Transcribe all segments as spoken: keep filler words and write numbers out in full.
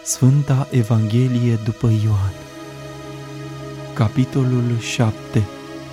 Sfânta Evanghelie după Ioan, capitolul șapte.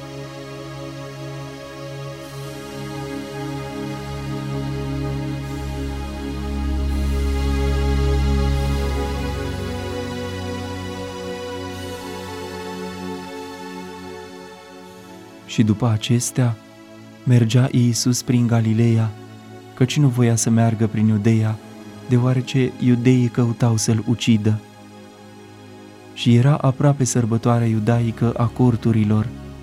Și după acestea mergea Iisus prin Galileea, căci nu voia să meargă prin Iudeea, deoarece iudeii căutau să-l ucidă. Și era aproape sărbătoarea iudaică a corturilor.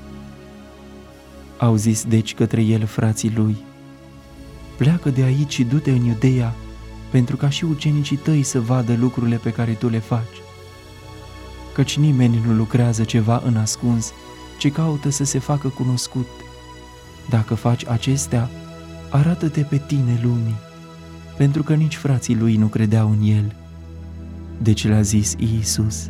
Au zis deci către el frații lui: pleacă de aici și du-te în Iudeea, pentru ca și ucenicii tăi să vadă lucrurile pe care tu le faci. Căci nimeni nu lucrează ceva în ascuns, ci caută să se facă cunoscut. Dacă faci acestea, arată-te pe tine lumii, pentru că nici frații lui nu credeau în el. Deci le-a zis Iisus: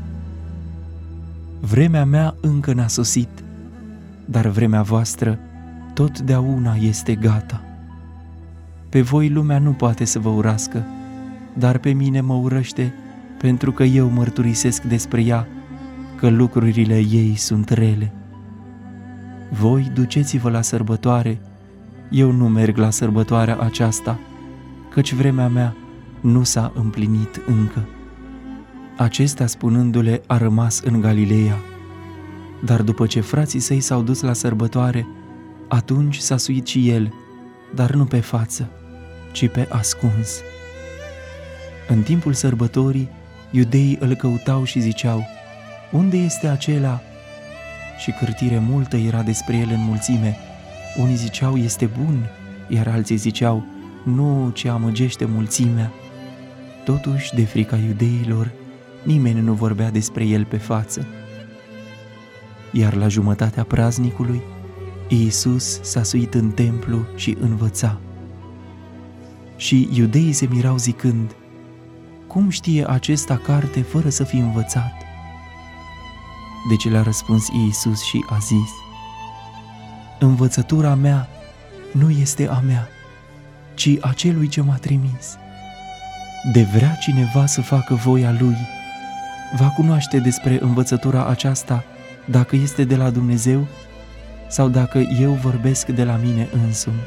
vremea mea încă n-a sosit, dar vremea voastră totdeauna este gata. Pe voi lumea nu poate să vă urască, dar pe mine mă urăște, pentru că eu mărturisesc despre ea că lucrurile ei sunt rele. Voi duceți-vă la sărbătoare, eu nu merg la sărbătoarea aceasta, căci vremea mea nu s-a împlinit încă. Acesta spunându-le a rămas în Galileea, dar după ce frații săi s-au dus la sărbătoare, atunci s-a suit și el, dar nu pe față, ci pe ascuns. În timpul sărbătorii, iudeii îl căutau și ziceau: unde este acela? Și cârtire multă era despre el în mulțime. Unii ziceau: este bun, iar alții ziceau: nu, ce amăgește mulțimea. Totuși, de frica iudeilor, nimeni nu vorbea despre el pe față. Iar la jumătatea praznicului, Iisus s-a suit în templu și învăța. Și iudeii se mirau zicând: cum știe acesta carte fără să fi învățat? Deci le-a răspuns Iisus și a zis: învățătura mea nu este a mea, ci a celui ce m-a trimis. De vrea cineva să facă voia lui, va cunoaște despre învățătura aceasta dacă este de la Dumnezeu sau dacă eu vorbesc de la mine însumi.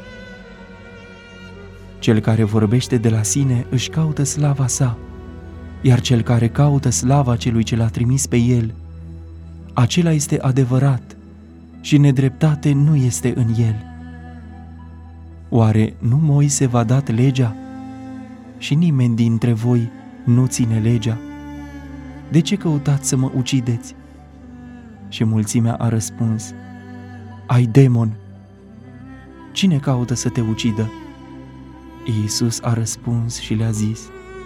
Cel care vorbește de la sine își caută slava sa, iar cel care caută slava celui ce l-a trimis pe el, acela este adevărat și nedreptate nu este în el. Oare nu Moise v-a dat legea? Și nimeni dintre voi nu ține legea. De ce căutați să mă ucideți? Și mulțimea a răspuns: ai demon! Cine caută să te ucidă? Iisus a răspuns și le-a zis: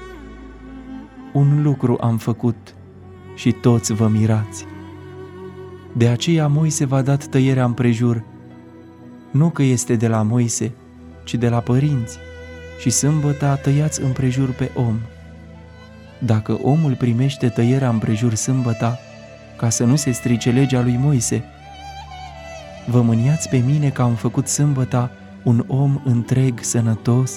un lucru am făcut și toți vă mirați. De aceea Moise v-a dat tăierea împrejur, nu că este de la Moise, ci de la părinți, și sâmbăta tăiați împrejur pe om. Dacă omul primește tăierea împrejur sâmbăta, ca să nu se strice legea lui Moise, vă mâniați pe mine că am făcut sâmbăta un om întreg sănătos?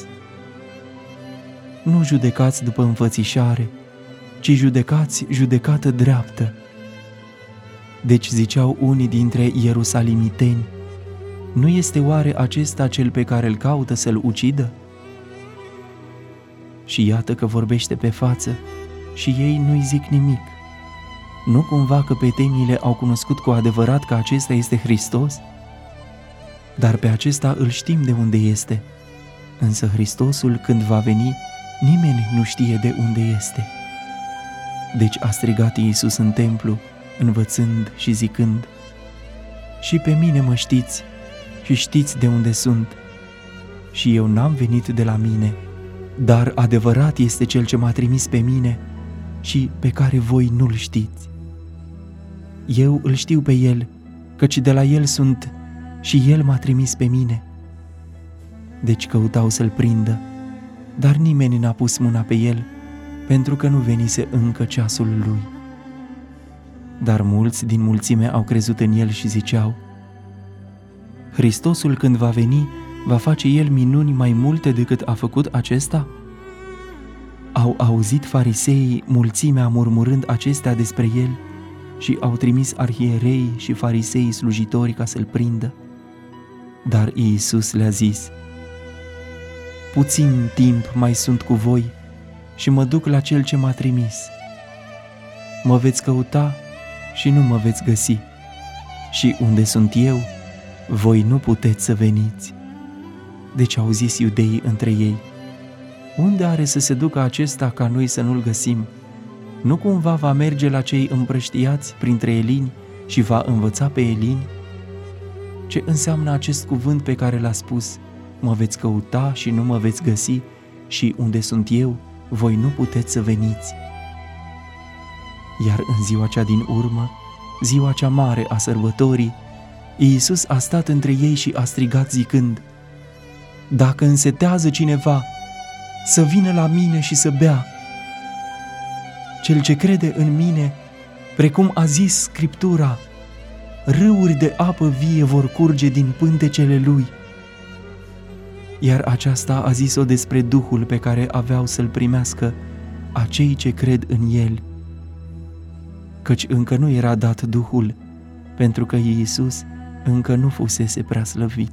Nu judecați după înfățișare, ci judecați judecată dreaptă. Deci ziceau unii dintre ierusalimiteni: nu este oare acesta cel pe care îl caută să-l ucidă? Și iată că vorbește pe față și ei nu-i zic nimic. Nu cumva căpetenile au cunoscut cu adevărat că acesta este Hristos? Dar pe acesta îl știm de unde este, însă Hristosul, când va veni, nimeni nu știe de unde este. Deci a strigat Iisus în templu, învățând și zicând: și pe mine mă știți și știți de unde sunt, și eu n-am venit de la mine, dar adevărat este cel ce m-a trimis pe mine și pe care voi nu-l știți. Eu îl știu pe el, căci de la el sunt și el m-a trimis pe mine. Deci căutau să-l prindă, dar nimeni n-a pus mâna pe el, pentru că nu venise încă ceasul lui. Dar mulți din mulțime au crezut în el și ziceau: Hristosul, când va veni, va face el minuni mai multe decât a făcut acesta? Au auzit fariseii mulțimea murmurând acestea despre el și au trimis arhierei și fariseii slujitori ca să-l prindă. Dar Iisus le-a zis: puțin timp mai sunt cu voi și mă duc la cel ce m-a trimis. Mă veți căuta și nu mă veți găsi, și unde sunt eu, voi nu puteți să veniți. Deci au zis iudeii între ei: unde are să se ducă acesta ca noi să nu-l găsim? Nu cumva va merge la cei împrăștiați printre elini și va învăța pe elini? Ce înseamnă acest cuvânt pe care l-a spus: mă veți căuta și nu mă veți găsi, și unde sunt eu, voi nu puteți să veniți? Iar în ziua cea din urmă, ziua cea mare a sărbătorii, Iisus a stat între ei și a strigat zicând: dacă însetează cineva, să vină la mine și să bea. Cel ce crede în mine, precum a zis Scriptura, râuri de apă vie vor curge din pântecele lui. Iar aceasta a zis-o despre Duhul pe care aveau să-l primească acei ce cred în el, căci încă nu era dat Duhul, pentru că Iisus încă nu fusese prea slăvit.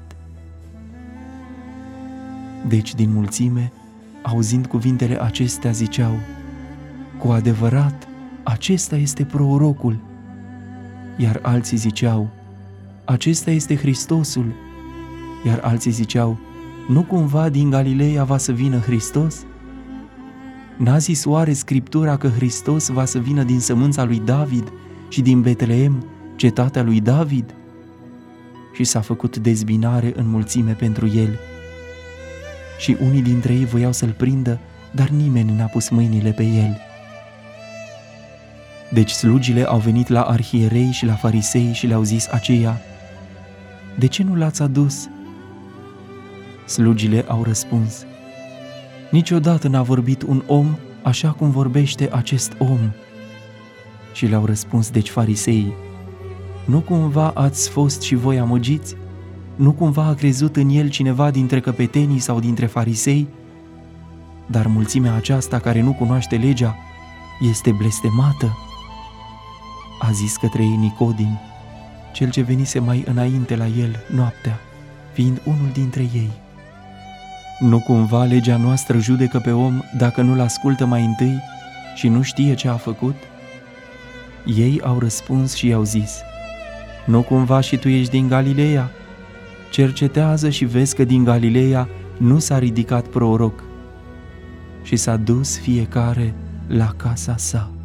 Deci din mulțime, auzind cuvintele acestea, ziceau: cu adevărat, acesta este prorocul. Iar alții ziceau: acesta este Hristosul. Iar alții ziceau: nu cumva din Galileea va să vină Hristos? N-a zis oare Scriptura că Hristos va să vină din sămânța lui David și din Betleem, cetatea lui David? Și s-a făcut dezbinare în mulțime pentru el. Și unii dintre ei voiau să-l prindă, dar nimeni n-a pus mâinile pe el. Deci slugile au venit la arhierei și la farisei și le-au zis aceia: de ce nu l-ați adus? Slugile au răspuns: niciodată n-a vorbit un om așa cum vorbește acest om. Și le-au răspuns deci fariseii: nu cumva ați fost și voi amăgiți? Nu cumva a crezut în el cineva dintre căpetenii sau dintre farisei? Dar mulțimea aceasta care nu cunoaște legea este blestemată. A zis către ei Nicodim, cel ce venise mai înainte la el noaptea, fiind unul dintre ei: nu cumva legea noastră judecă pe om dacă nu-l ascultă mai întâi și nu știe ce a făcut? Ei au răspuns și i-au zis: nu cumva și tu ești din Galileea? Cercetează și vezi că din Galileea nu s-a ridicat proroc. Și s-a dus fiecare la casa sa.